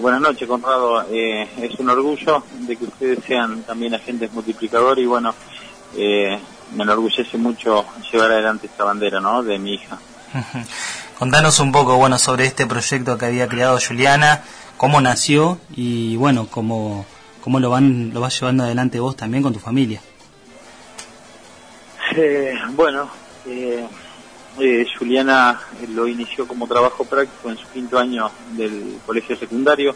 Buenas noches, Conrado. Es un orgullo de que ustedes sean también agentes multiplicadores y bueno, me enorgullece mucho llevar adelante esta bandera, ¿no?, de mi hija. Contanos un poco, bueno, sobre este proyecto que había creado Juliana, cómo nació y bueno, cómo lo vas llevando adelante vos también con tu familia. Juliana lo inició como trabajo práctico en su 5º año del colegio secundario,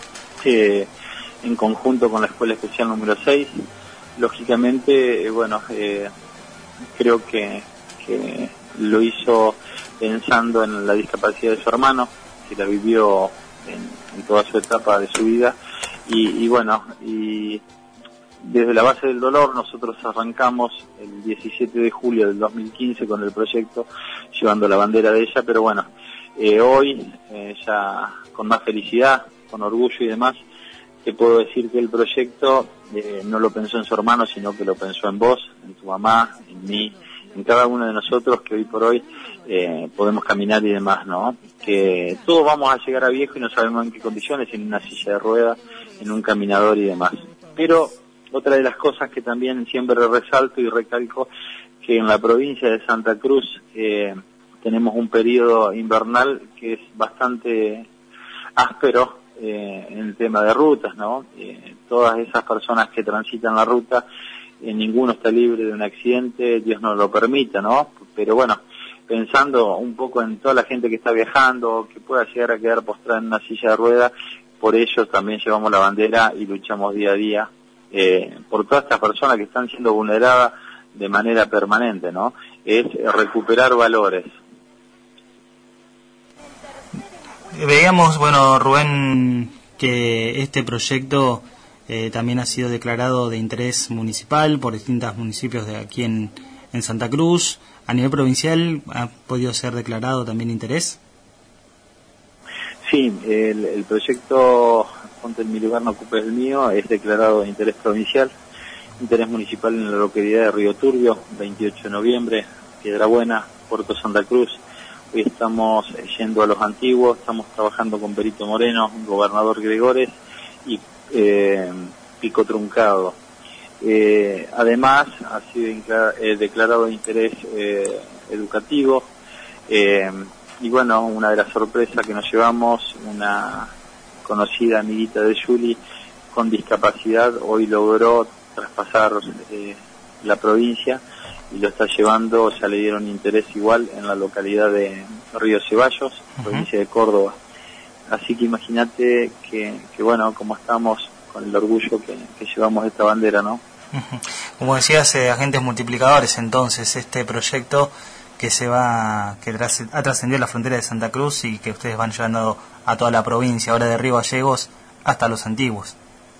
en conjunto con la Escuela Especial número 6. Lógicamente, creo que lo hizo pensando en la discapacidad de su hermano, que la vivió en toda su etapa de su vida, y desde la base del dolor nosotros arrancamos el 17 de julio del 2015 con el proyecto, llevando la bandera de ella, pero hoy ya con más felicidad, con orgullo y demás, te puedo decir que el proyecto no lo pensó en su hermano, sino que lo pensó en vos, en tu mamá, en mí, en cada uno de nosotros que hoy por hoy podemos caminar y demás, ¿no? Que todos vamos a llegar a viejo y no sabemos en qué condiciones, en una silla de ruedas, en un caminador y demás. Pero otra de las cosas que también siempre resalto y recalco, que en la provincia de Santa Cruz tenemos un periodo invernal que es bastante áspero en el tema de rutas, ¿no? Todas esas personas que transitan la ruta, ninguno está libre de un accidente, Dios nos lo permita, ¿no? Pero bueno, pensando un poco en toda la gente que está viajando, que pueda llegar a quedar postrada en una silla de ruedas, por ello también llevamos la bandera y luchamos día a día por todas estas personas que están siendo vulneradas de manera permanente, ¿no? Es recuperar valores. Veíamos, bueno, Rubén, que este proyecto también ha sido declarado de interés municipal por distintos municipios de aquí en Santa Cruz. ¿A nivel provincial ha podido ser declarado también interés? Sí, el proyecto Ponte en mi lugar, no ocupes el mío es declarado de interés provincial, interés municipal en la localidad de Río Turbio, 28 de noviembre, Piedrabuena, Puerto Santa Cruz. Hoy estamos yendo a los antiguos, estamos trabajando con Perito Moreno, Gobernador Gregores y Pico Truncado. Además, ha sido declarado de interés educativo. Y bueno, una de las sorpresas que nos llevamos, una conocida amiguita de Juli con discapacidad, hoy logró traspasar la provincia y lo está llevando, ya le dieron interés igual en la localidad de Río Ceballos, provincia de Córdoba. Así que imagínate que bueno, como estamos con el orgullo que llevamos esta bandera, ¿no? Como decías, agentes multiplicadores, entonces, este proyecto que ha trascendido la frontera de Santa Cruz y que ustedes van llevando a toda la provincia, ahora de Río Gallegos hasta los antiguos.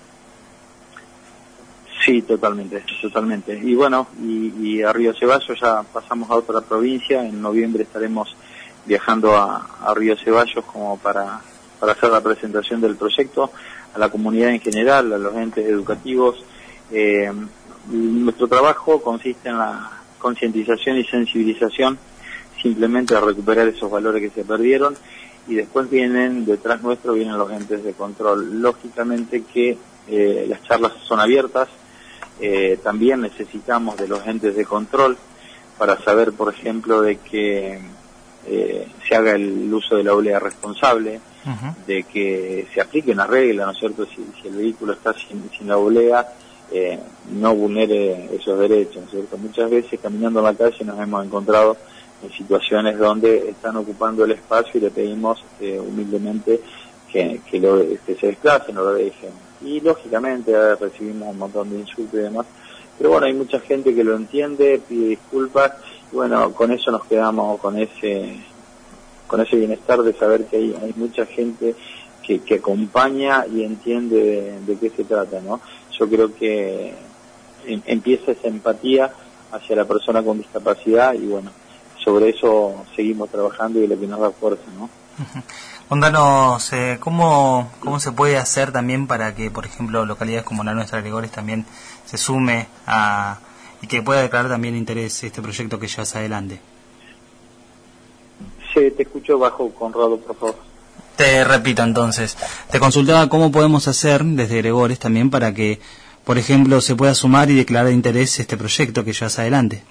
Sí, totalmente. Y bueno, y a Río Ceballos ya pasamos a otra provincia, en noviembre estaremos viajando a Río Ceballos como para hacer la presentación del proyecto a la comunidad en general, a los entes educativos. Nuestro trabajo consiste en la concientización y sensibilización, simplemente a recuperar esos valores que se perdieron, y después detrás nuestro vienen los entes de control. Lógicamente que las charlas son abiertas, también necesitamos de los entes de control para saber, por ejemplo, de que se haga el uso de la oblea responsable, de que se aplique una regla, ¿no es cierto? Si el vehículo está sin la oblea, no vulnere esos derechos, ¿no es cierto? Muchas veces caminando en la calle nos hemos encontrado en situaciones donde están ocupando el espacio y le pedimos humildemente que se desplacen, no lo dejen. Y lógicamente recibimos un montón de insultos y demás, pero bueno, hay mucha gente que lo entiende, pide disculpas, y bueno, con eso nos quedamos con ese bienestar de saber que hay mucha gente que acompaña y entiende de qué se trata, ¿no? Yo creo que empieza esa empatía hacia la persona con discapacidad y bueno, sobre eso seguimos trabajando y es lo que nos da fuerza, ¿no? Contanos, ¿cómo se puede hacer también para que, por ejemplo, localidades como la nuestra, Gregores, también se sume y que pueda declarar también interés este proyecto que llevas adelante? Sí, te escucho bajo, Conrado, por favor. Te repito entonces, te consultaba cómo podemos hacer desde Gregores también para que, por ejemplo, se pueda sumar y declarar interés este proyecto que llevas adelante.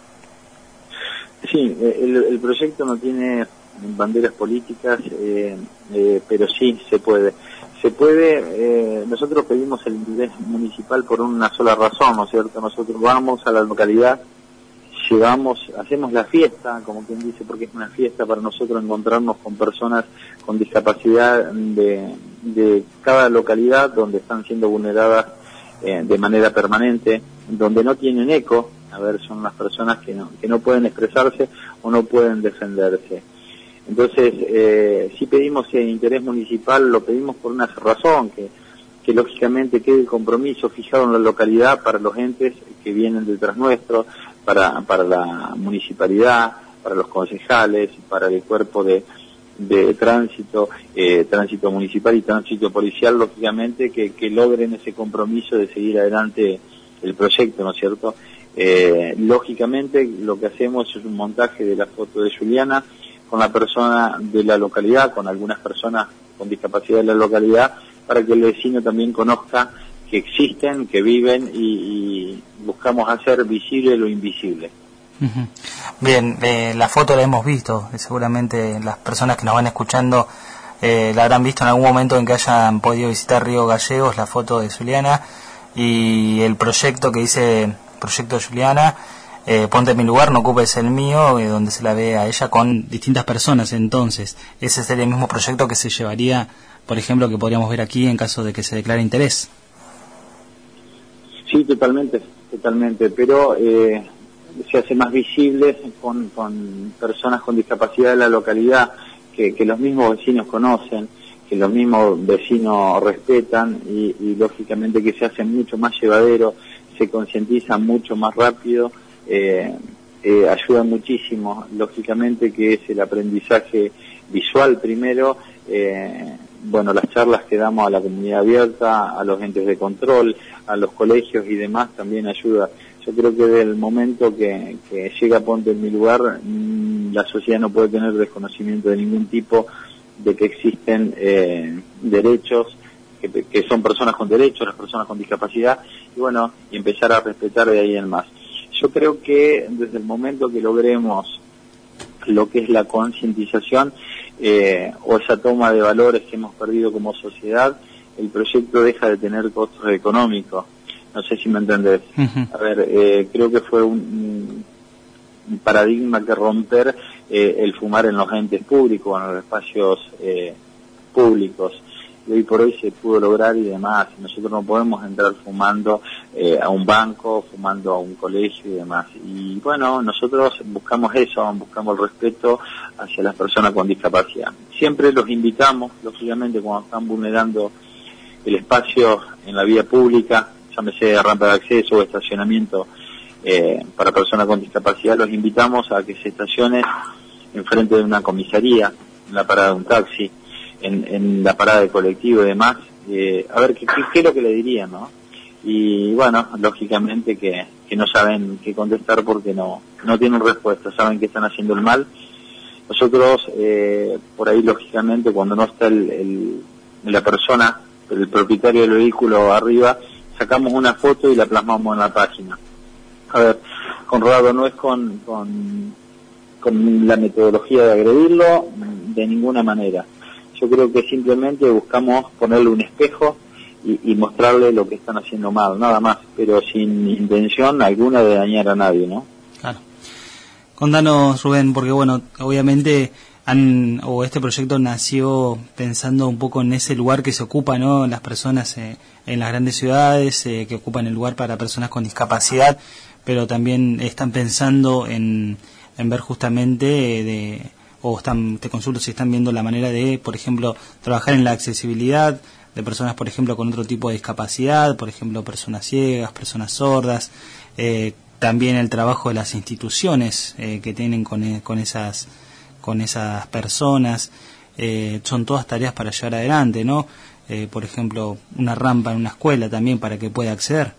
Sí, el proyecto no tiene banderas políticas, pero sí se puede. Nosotros pedimos el interés municipal por una sola razón, ¿no es cierto? Nosotros vamos a la localidad, hacemos la fiesta, como quien dice, porque es una fiesta para nosotros encontrarnos con personas con discapacidad de cada localidad donde están siendo vulneradas de manera permanente, donde no tienen eco. A ver, son las personas que no pueden expresarse o no pueden defenderse. Entonces, si pedimos el interés municipal, lo pedimos por una razón, que lógicamente quede el compromiso fijado en la localidad para los entes que vienen detrás nuestro, para la municipalidad, para los concejales, para el cuerpo de tránsito, tránsito municipal y tránsito policial, lógicamente que logren ese compromiso de seguir adelante el proyecto, ¿no es cierto? Lógicamente lo que hacemos es un montaje de la foto de Juliana con la persona de la localidad, con algunas personas con discapacidad de la localidad, para que el vecino también conozca que existen, que viven y buscamos hacer visible lo invisible. Uh-huh. Bien, la foto la hemos visto, seguramente las personas que nos van escuchando la habrán visto en algún momento en que hayan podido visitar Río Gallegos, la foto de Juliana y el proyecto que dice Proyecto Juliana, ponte en mi lugar, no ocupes el mío, donde se la ve a ella con distintas personas. Entonces, ese sería el mismo proyecto que se llevaría, por ejemplo, que podríamos ver aquí en caso de que se declare interés. Sí, totalmente, pero se hace más visible con personas con discapacidad de la localidad que los mismos vecinos conocen, que los mismos vecinos respetan y lógicamente que se hace mucho más llevadero, se concientiza mucho más rápido, ayuda muchísimo, lógicamente que es el aprendizaje visual primero, las charlas que damos a la comunidad abierta, a los entes de control, a los colegios y demás también ayuda. Yo creo que desde el momento que llega Ponte en mi lugar, la sociedad no puede tener desconocimiento de ningún tipo de que existen derechos, que son personas con derechos, las personas con discapacidad, y empezar a respetar de ahí en más. Yo creo que desde el momento que logremos lo que es la concientización o esa toma de valores que hemos perdido como sociedad, el proyecto deja de tener costos económicos. No sé si me entendés. Uh-huh. A ver, creo que fue un paradigma que romper el fumar en los entes públicos, en los espacios públicos. Y hoy por hoy se pudo lograr y demás. Nosotros no podemos entrar fumando a un banco, fumando a un colegio y demás. Y nosotros buscamos eso, buscamos el respeto hacia las personas con discapacidad. Siempre los invitamos, lógicamente, cuando están vulnerando el espacio en la vía pública, llámese rampa de acceso o estacionamiento para personas con discapacidad, los invitamos a que se estacionen enfrente de una comisaría, en la parada de un taxi, en la parada de colectivo y demás, a ver qué es lo que le dirían, ¿no? Y lógicamente que no saben qué contestar porque no tienen respuesta, saben que están haciendo el mal. Nosotros, por ahí lógicamente, cuando no está la persona, el propietario del vehículo arriba, sacamos una foto y la plasmamos en la página. A ver, Conrado, no es con la metodología de agredirlo de ninguna manera. Yo creo que simplemente buscamos ponerle un espejo y mostrarle lo que están haciendo mal, nada más, pero sin intención alguna de dañar a nadie, ¿no? Claro. Contanos, Rubén, porque obviamente este proyecto nació pensando un poco en ese lugar que se ocupa, ¿no? Las personas en las grandes ciudades, que ocupan el lugar para personas con discapacidad, pero también están pensando en ver justamente te consulto si están viendo la manera de, por ejemplo, trabajar en la accesibilidad de personas, por ejemplo, con otro tipo de discapacidad, por ejemplo, personas ciegas, personas sordas, también el trabajo de las instituciones que tienen con esas personas, son todas tareas para llevar adelante, ¿no? Por ejemplo, una rampa en una escuela también para que pueda acceder.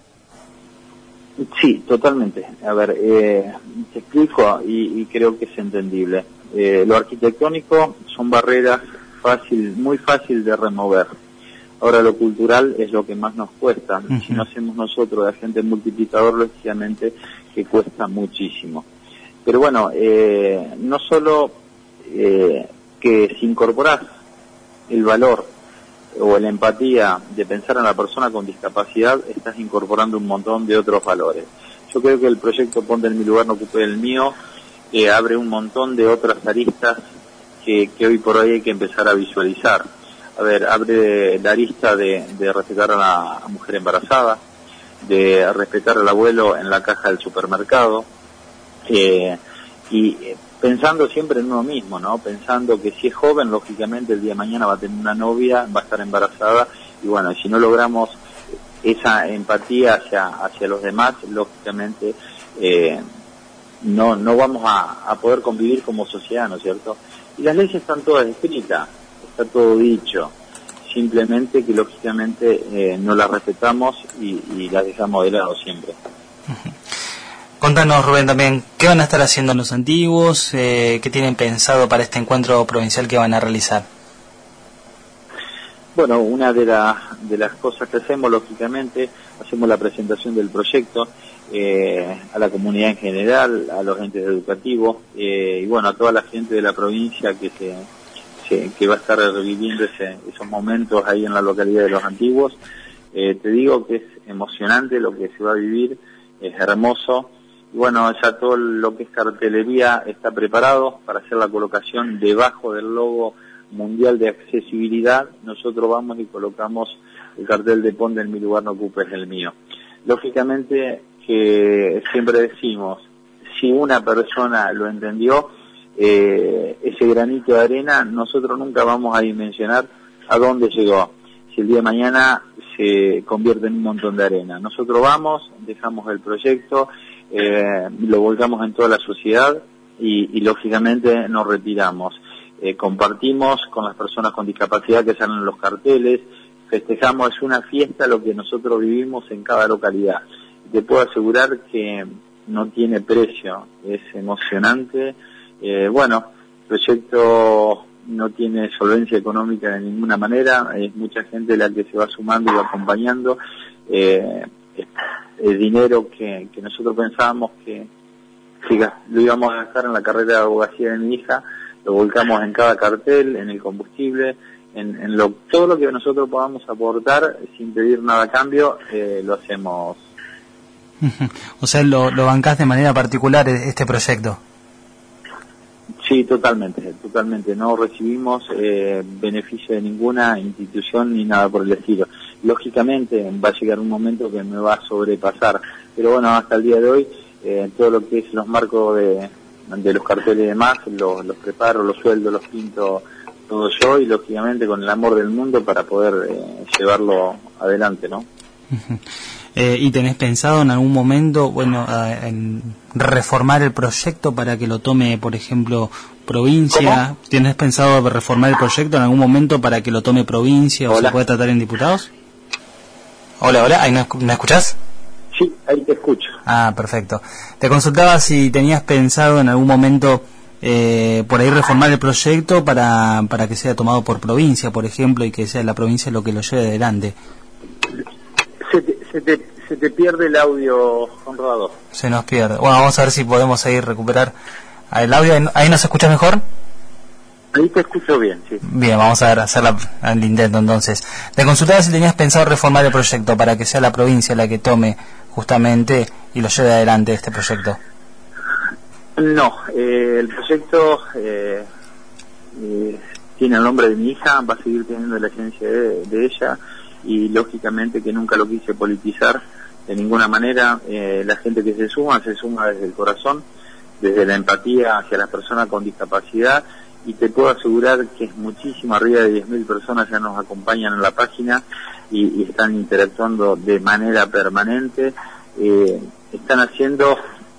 Sí, totalmente. A ver, te explico y creo que es entendible. Lo arquitectónico son barreras muy fácil de remover. Ahora lo cultural es lo que más nos cuesta. Si no hacemos nosotros de agente multiplicador, lógicamente que cuesta muchísimo. Pero bueno, no solo que si incorporás el valor o la empatía de pensar en la persona con discapacidad, estás incorporando un montón de otros valores. Yo creo que el proyecto Ponte en mi lugar, no ocupe el mío, abre un montón de otras aristas que hoy por hoy hay que empezar a visualizar. A ver, abre la arista de respetar a la mujer embarazada, de respetar al abuelo en la caja del supermercado, y pensando siempre en uno mismo, ¿no? Pensando que si es joven, lógicamente el día de mañana va a tener una novia, va a estar embarazada, y bueno, si no logramos esa empatía hacia los demás, lógicamente no vamos a poder convivir como sociedad, ¿no es cierto? Y las leyes están todas escritas, está todo dicho, simplemente que lógicamente no las respetamos y las dejamos de lado siempre. Contanos, Rubén, también, ¿qué van a estar haciendo los antiguos? ¿Qué tienen pensado para este encuentro provincial que van a realizar? Bueno, una de las cosas que hacemos, lógicamente, hacemos la presentación del proyecto a la comunidad en general, a los entes educativos, y bueno, a toda la gente de la provincia que va a estar reviviendo esos momentos ahí en la localidad de Los Antiguos. Te digo que es emocionante lo que se va a vivir, es hermoso. Y bueno, ya todo lo que es cartelería está preparado para hacer la colocación debajo del logo mundial de accesibilidad. Nosotros vamos y colocamos el cartel de Ponte en mi lugar, no ocupes el mío. Lógicamente que siempre decimos, si una persona lo entendió, ese granito de arena, nosotros nunca vamos a dimensionar a dónde llegó. Si el día de mañana se convierte en un montón de arena. Nosotros vamos, dejamos el proyecto, lo volcamos en toda la sociedad y lógicamente nos retiramos. Compartimos con las personas con discapacidad que salen en los carteles, festejamos, es una fiesta lo que nosotros vivimos en cada localidad. Te puedo asegurar que no tiene precio, es emocionante. Bueno, el proyecto no tiene solvencia económica de ninguna manera, es mucha gente la que se va sumando y va acompañando. El dinero que nosotros pensábamos que lo íbamos a gastar en la carrera de abogacía de mi hija, lo volcamos en cada cartel, en el combustible, en todo lo que nosotros podamos aportar sin pedir nada a cambio, lo hacemos. O sea, lo bancás de manera particular este proyecto. Sí, totalmente. No recibimos beneficio de ninguna institución ni nada por el estilo. Lógicamente va a llegar un momento que me va a sobrepasar, pero bueno, hasta el día de hoy todo lo que es los marcos de los carteles y demás, los preparo, los sueldo, los pinto todo yo y lógicamente con el amor del mundo para poder llevarlo adelante, ¿no? ¿Y tenés pensado en algún momento, bueno, en reformar el proyecto para que lo tome, por ejemplo, provincia? ¿Cómo? ¿Tienes pensado reformar el proyecto en algún momento para que lo tome provincia o se pueda tratar en diputados? Hola, ¿ahí me escuchás? Sí, ahí te escucho. Ah, perfecto. Te consultaba si tenías pensado en algún momento por ahí reformar el proyecto para que sea tomado por provincia, por ejemplo, y que sea la provincia lo que lo lleve adelante. Se te pierde el audio, Conrado. Se nos pierde. Bueno, vamos a ver si podemos ahí recuperar el audio. ¿Ahí nos escuchas mejor? Ahí te escucho bien, sí. Bien, vamos a ver, hacer el intento entonces. Te consultaba si tenías pensado reformar el proyecto para que sea la provincia la que tome justamente y lo lleve adelante este proyecto. No, el proyecto tiene el nombre de mi hija, va a seguir teniendo la esencia de ella y lógicamente que nunca lo quise politizar de ninguna manera. La gente que se suma desde el corazón, desde la empatía hacia las personas con discapacidad y te puedo asegurar que es muchísimo, arriba de 10.000 personas ya nos acompañan en la página y están interactuando de manera permanente, están haciendo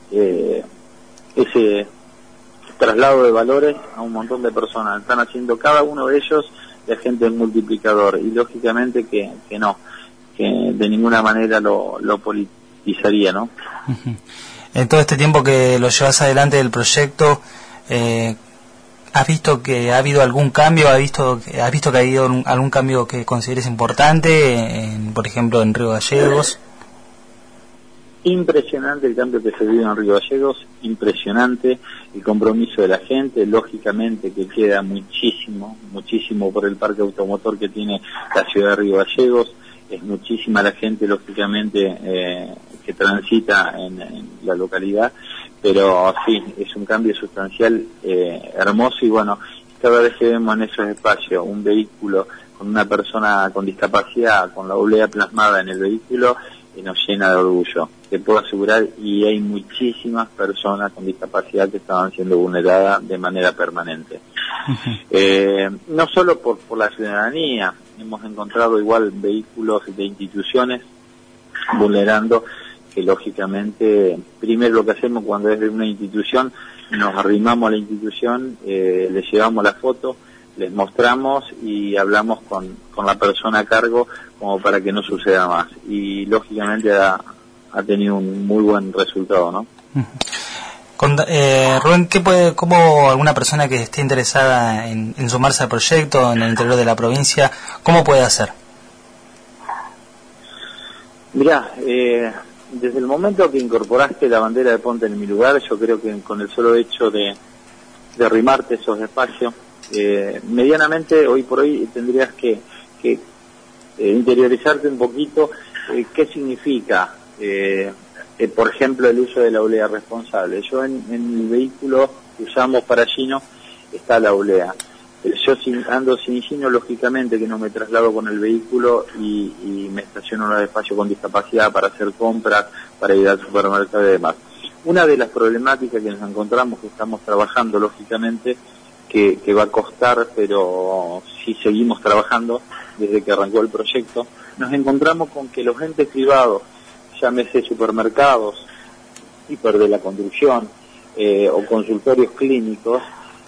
ese traslado de valores a un montón de personas, están haciendo cada uno de ellos de agente multiplicador y lógicamente que no, que de ninguna manera lo politizaría, ¿no? En todo este tiempo que lo llevas adelante del proyecto, ¿Has visto que ha habido algún cambio? ¿Has visto que ha habido algún cambio que consideres importante, por ejemplo, en Río Gallegos? Impresionante el cambio que se vive en Río Gallegos, impresionante el compromiso de la gente, lógicamente que queda muchísimo por el parque automotor que tiene la ciudad de Río Gallegos, es muchísima la gente, lógicamente, que transita en la localidad, pero sí, es un cambio sustancial, hermoso, y bueno, cada vez que vemos en esos espacios un vehículo con una persona con discapacidad, con la oblea plasmada en el vehículo, nos llena de orgullo, te puedo asegurar, y hay muchísimas personas con discapacidad que estaban siendo vulneradas de manera permanente. No solo por la ciudadanía, hemos encontrado igual vehículos de instituciones vulnerando, que lógicamente, primero lo que hacemos cuando es de una institución, nos arrimamos a la institución, les llevamos la foto, les mostramos y hablamos con la persona a cargo como para que no suceda más, y lógicamente ha tenido un muy buen resultado, ¿no? Rubén, ¿cómo alguna persona que esté interesada en sumarse al proyecto en el interior de la provincia, cómo puede hacer? Mirá, desde el momento que incorporaste la bandera de Ponte en mi lugar, yo creo que con el solo hecho de arrimarte esos espacios, medianamente hoy por hoy tendrías que interiorizarte un poquito qué significa, por ejemplo, el uso de la oblea responsable. Yo en el vehículo que usamos para Gino está la oblea. Yo ando sin Gino, lógicamente que no me traslado con el vehículo y me estaciono en un espacio con discapacidad para hacer compras, para ir al supermercado y demás. Una de las problemáticas que nos encontramos, que estamos trabajando lógicamente, que va a costar, pero si seguimos trabajando desde que arrancó el proyecto, nos encontramos con que los entes privados, llámese supermercados, hiper de la construcción o consultorios clínicos,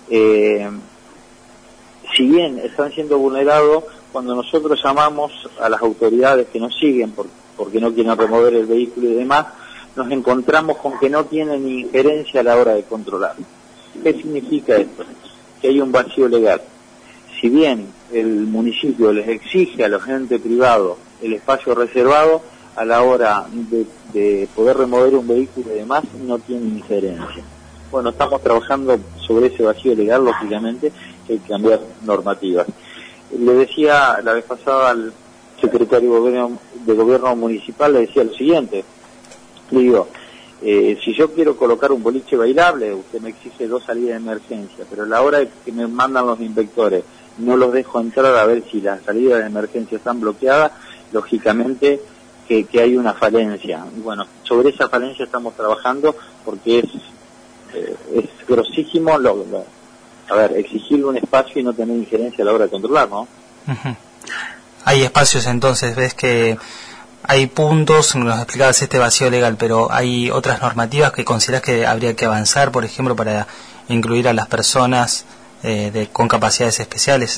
si bien están siendo vulnerados, cuando nosotros llamamos a las autoridades que nos siguen porque no quieren remover el vehículo y demás, nos encontramos con que no tienen injerencia a la hora de controlar. ¿Qué significa esto? Que hay un vacío legal. Si bien el municipio les exige a los entes privados el espacio reservado, a la hora de poder remover un vehículo y demás, no tienen injerencia. Bueno, estamos trabajando sobre ese vacío legal, lógicamente, que hay que cambiar normativas. Le decía la vez pasada al secretario de gobierno municipal, le decía lo siguiente, le digo, si yo quiero colocar un boliche bailable, usted me exige 2 salidas de emergencia, pero a la hora que me mandan los inspectores, no los dejo entrar a ver si las salidas de emergencia están bloqueadas, lógicamente que hay una falencia. Y bueno, sobre esa falencia estamos trabajando porque es grosísimo exigirle un espacio y no tener injerencia a la hora de controlar, ¿no? Uh-huh. Hay espacios entonces, ves que hay puntos, nos explicabas este vacío legal, pero hay otras normativas que consideras que habría que avanzar, por ejemplo, para incluir a las personas con capacidades especiales.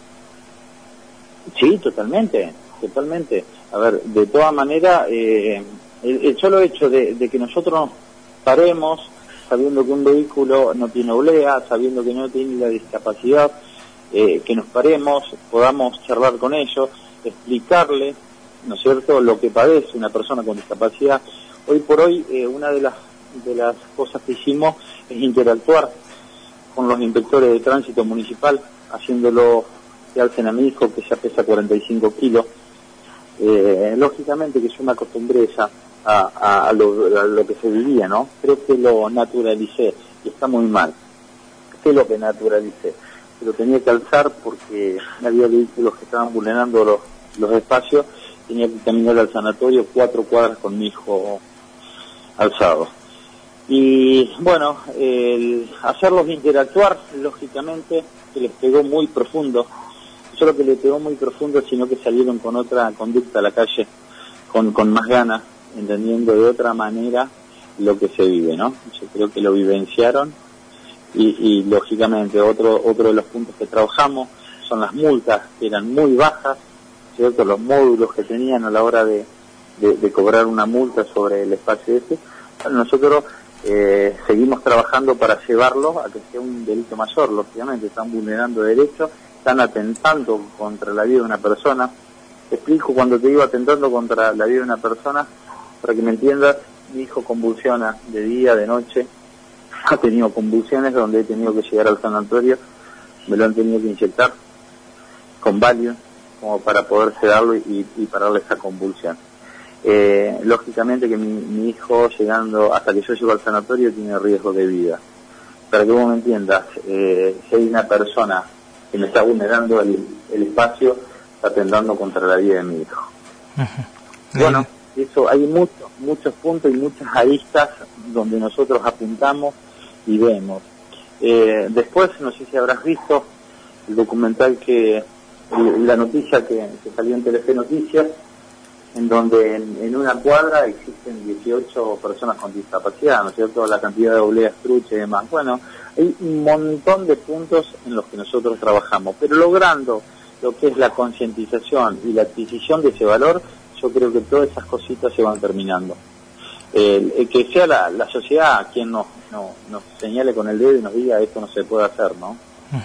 Sí, totalmente. A ver, de todas maneras, el solo hecho de que nosotros paremos, sabiendo que un vehículo no tiene oblea, sabiendo que no tiene la discapacidad, que nos paremos, podamos charlar con ellos, explicarles, ¿no es cierto?, lo que padece una persona con discapacidad. Hoy por hoy, una de las cosas que hicimos es interactuar con los inspectores de tránsito municipal, haciéndolo que alcen a mi hijo, que ya pesa 45 kilos. Lógicamente que yo me acostumbré ya a lo que se vivía, ¿no? Creo que lo naturalicé, y está muy mal. ¿Qué es lo que naturalicé? Que lo tenía que alzar porque había vehículos que estaban vulnerando los espacios, tenía que caminar al sanatorio 4 cuadras con mi hijo alzado. Y bueno, el hacerlos interactuar, lógicamente, que les pegó muy profundo. No solo que les pegó muy profundo, sino que salieron con otra conducta a la calle, con más ganas, entendiendo de otra manera lo que se vive, ¿no? Yo creo que lo vivenciaron y lógicamente otro de los puntos que trabajamos son las multas, que eran muy bajas, ¿cierto? Los módulos que tenían a la hora de cobrar una multa sobre el espacio ese. Bueno, nosotros seguimos trabajando para llevarlo a que sea un delito mayor. Lógicamente están vulnerando derechos, están atentando contra la vida de una persona. Te explico, cuando te digo atentando contra la vida de una persona, para que me entiendas, mi hijo convulsiona de día, de noche, ha tenido convulsiones donde he tenido que llegar al sanatorio, me lo han tenido que inyectar con Valium como para poder sedarlo y pararle esa convulsión. Lógicamente que mi hijo, llegando hasta que yo llego al sanatorio, tiene riesgo de vida. Para que vos me entiendas, si hay una persona que me está vulnerando el espacio, está atentando contra la vida de mi hijo. Bueno, eso hay muchos puntos y muchas aristas donde nosotros apuntamos y vemos. Después, no sé si habrás visto el documental la noticia que salió en Telefe Noticias, en donde en una cuadra existen 18 personas con discapacidad, ¿no es cierto? La cantidad de obleas, trucha y demás. Bueno, hay un montón de puntos en los que nosotros trabajamos, pero logrando lo que es la concientización y la adquisición de ese valor, yo creo que todas esas cositas se van terminando. Que sea la sociedad quien nos señale con el dedo y nos diga esto no se puede hacer, ¿no?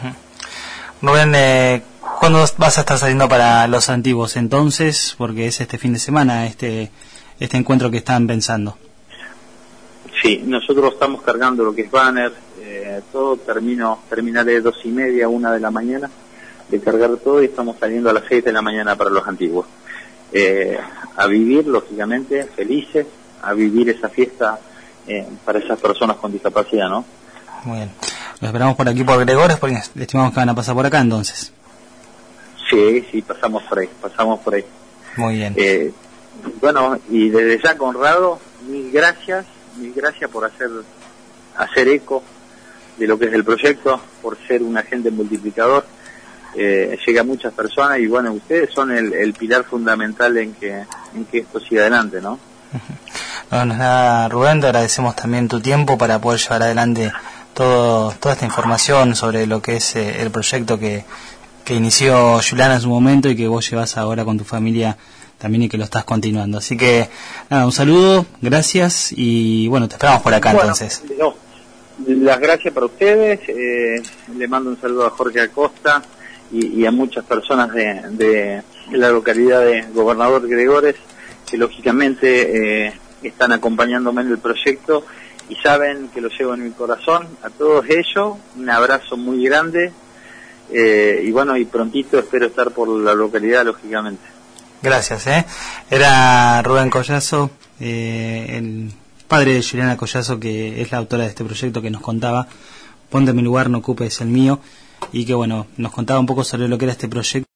Rubén, ¿cuándo vas a estar saliendo para Los Antiguos entonces? Porque es este fin de semana, este encuentro que están pensando. Sí, nosotros estamos cargando lo que es banner, todo, terminaré 2:30, 1 de la mañana, de cargar todo, y estamos saliendo a las 6 de la mañana para Los Antiguos. A vivir, lógicamente, felices, a vivir esa fiesta para esas personas con discapacidad, ¿no? Muy bien. Los esperamos por aquí por Gregores, porque estimamos que van a pasar por acá entonces. Sí, pasamos por ahí. Muy bien. Bueno, y desde ya, Conrado, mil gracias por hacer eco de lo que es el proyecto, por ser un agente multiplicador. Llega a muchas personas y bueno, ustedes son el pilar fundamental en que esto siga adelante, ¿no? No es nada, Rubén, te agradecemos también tu tiempo para poder llevar adelante toda esta información sobre lo que es el proyecto que inició Juliana en su momento y que vos llevas ahora con tu familia también y que lo estás continuando. Así que nada, un saludo, gracias y bueno, te esperamos por acá entonces. Las gracias para ustedes, le mando un saludo a Jorge Acosta y a muchas personas de la localidad de Gobernador Gregores, que lógicamente están acompañándome en el proyecto y saben que lo llevo en mi corazón. A todos ellos, un abrazo muy grande y bueno, y prontito espero estar por la localidad, lógicamente. Gracias, Era Rubén Collazo, el padre de Juliana Collazo, que es la autora de este proyecto, que nos contaba Ponte en mi lugar, no ocupes el mío, y que bueno, nos contaba un poco sobre lo que era este proyecto.